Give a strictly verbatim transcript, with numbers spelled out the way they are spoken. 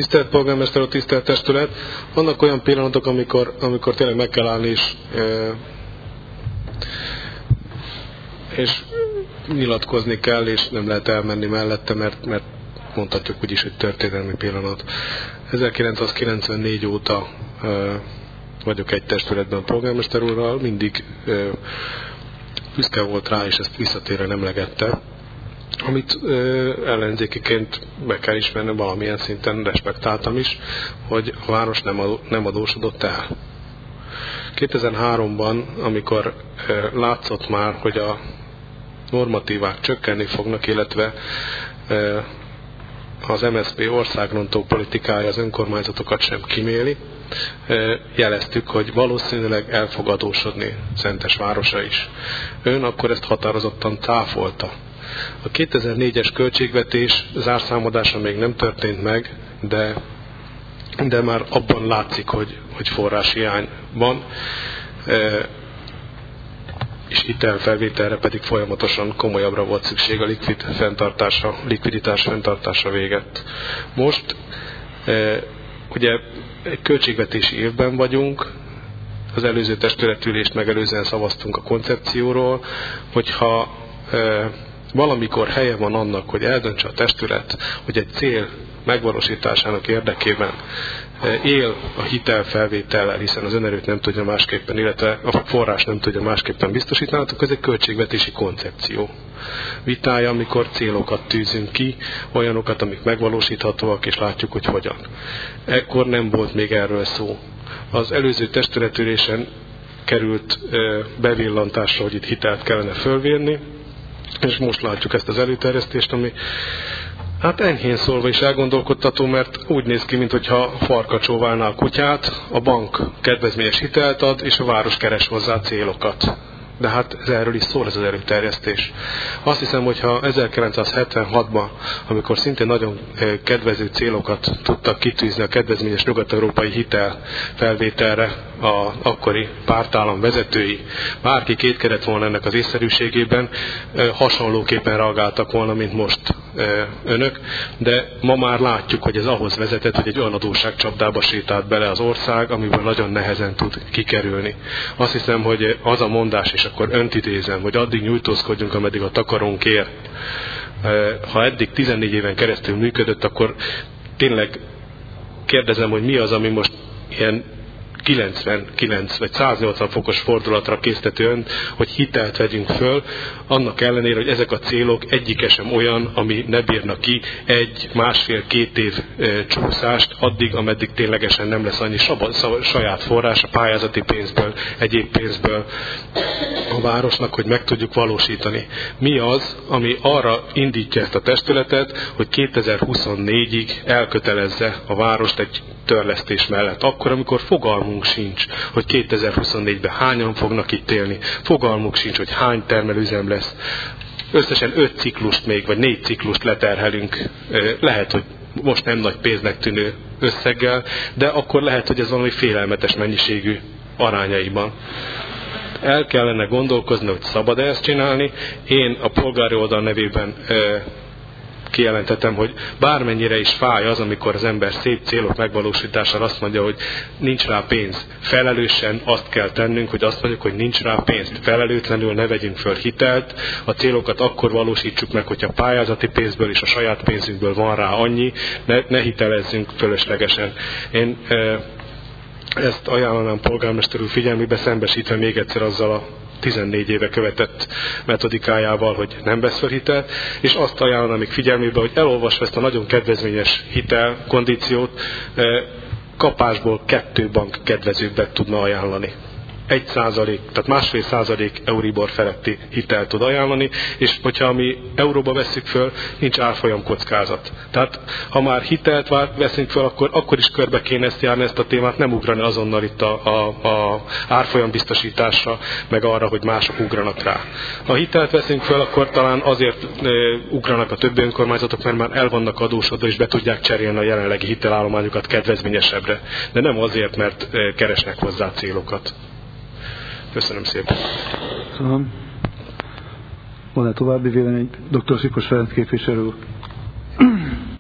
Tisztelt polgármester úr, tisztelt testület! Vannak olyan pillanatok, amikor, amikor tényleg meg kell állni és, e, és nyilatkozni kell, és nem lehet elmenni mellette, mert, mert mondhatjuk úgyis, hogy történelmi pillanat. ezerkilencszázkilencvennégy óta e, vagyok egy testületben polgármester úrral, mindig e, büszke volt rá, és ezt visszatérően emlegette, amit ö, ellenzékiként be kell ismerni, valamilyen szinten respektáltam is, hogy a város nem, adó, nem adósodott el. kétezer-háromban, amikor ö, látszott már, hogy a normatívák csökkenni fognak, illetve ö, az em es zé pé országrontó politikája az önkormányzatokat sem kiméli, ö, jeleztük, hogy valószínűleg el fog adósodni Szentesvárosa is. Ön akkor ezt határozottan cáfolta. A kétezer-négyes költségvetés zárszámadása még nem történt meg, de, de már abban látszik, hogy, hogy forráshiány van, e, és hitelfelvételre pedig folyamatosan komolyabbra volt szükség a likvid fenntartása, likviditás fenntartása végett. Most e, ugye egy költségvetési évben vagyunk, az előző testületülést megelőzően szavaztunk a koncepcióról, hogyha e, valamikor helye van annak, hogy eldöntse a testület, hogy egy cél megvalósításának érdekében él a hitelfelvétellel, hiszen az önerőt nem tudja másképpen, illetve a forrás nem tudja másképpen biztosítani, akkor ez egy költségvetési koncepció vitája, amikor célokat tűzünk ki, olyanokat, amik megvalósíthatóak, és látjuk, hogy hogyan. Ekkor nem volt még erről szó. Az előző testületülésen került bevillantásra, hogy itt hitelt kellene fölvérni, és most látjuk ezt az előterjesztést, ami hát enyhén szólva is elgondolkodtató, mert úgy néz ki, mintha farka csóválná a kutyát, a bank kedvezményes hitelt ad, és a város keres hozzá célokat. De hát ez erről is szól ez az előterjesztés. Azt hiszem, hogyha ezerkilencszázhetvenhatban, amikor szintén nagyon kedvező célokat tudtak kitűzni a kedvezményes nyugat-európai hitel felvételre az akkori pártállam vezetői, bárki kétkedett volna ennek az észszerűségében, hasonlóképpen reagáltak volna, mint most önök, de ma már látjuk, hogy ez ahhoz vezetett, hogy egy olyan adósságcsapdába sétált bele az ország, amiből nagyon nehezen tud kikerülni. Azt hiszem, hogy az a mondás, és akkor önt idézem, hogy addig nyújtózkodjunk, ameddig a takarónk ér. Ha eddig tizennégy éven keresztül működött, akkor tényleg kérdezem, hogy mi az, ami most ilyen kilencvenkilenc vagy száznyolcvan fokos fordulatra késztető ön, hogy hitelt vegyünk föl, annak ellenére, hogy ezek a célok egyike sem olyan, ami ne bírna ki egy, másfél-két év e, csúszást, addig, ameddig ténylegesen nem lesz annyi sab- saját forrás a pályázati pénzből, egyéb pénzből a városnak, hogy meg tudjuk valósítani. Mi az, ami arra indítja ezt a testületet, hogy kétezer-huszonnégyig elkötelezze a várost egy törlesztés mellett. Akkor, amikor fogalmunk sincs, hogy kétezer-huszonnégyben hányan fognak itt élni, fogalmunk sincs, hogy hány termelőüzem lesz. Összesen öt ciklust még, vagy négy ciklust leterhelünk. Lehet, hogy most nem nagy pénznek tűnő összeggel, de akkor lehet, hogy ez valami félelmetes mennyiségű arányaiban. El kellene gondolkozni, hogy szabad-e ezt csinálni. Én a polgári oldal nevében kijelentettem, hogy bármennyire is fáj az, amikor az ember szép célok megvalósítására azt mondja, hogy nincs rá pénz. Felelősen azt kell tennünk, hogy azt mondjuk, hogy nincs rá pénz. Felelőtlenül ne vegyünk föl hitelt, a célokat akkor valósítsuk meg, hogyha pályázati pénzből és a saját pénzünkből van rá annyi, ne, ne hitelezzünk fölöslegesen. Én e, ezt ajánlanám polgármester úr figyelmébe, szembesítve még egyszer azzal a tizennégy éve követett metodikájával, hogy nem vesz fel hitelt, és azt ajánlom még figyelmébe, hogy elolvasva ezt a nagyon kedvezményes hitelkondíciót, kapásból kettő bank kedvezőbbet tudna ajánlani. Egy százalék, tehát másfél százalék Euribor feletti hitelt tud ajánlani, és hogyha mi euróba vesszük föl, nincs árfolyam kockázat. Tehát ha már hitelt veszünk föl, akkor, akkor is körbe kéne ezt járni, ezt a témát, nem ugrani azonnal itt a, a, a árfolyam biztosításra, meg arra, hogy mások ugranak rá. Ha hitelt veszünk föl, akkor talán azért e, ugranak a többi önkormányzatok, mert már el vannak adósodva, és be tudják cserélni a jelenlegi hitelállományokat kedvezményesebbre. De nem azért, mert e, keresnek hozzá célokat. Köszönöm szépen. Köszönöm. Van-e további vélemény? doktor Szikos Ferenc képviselő úr.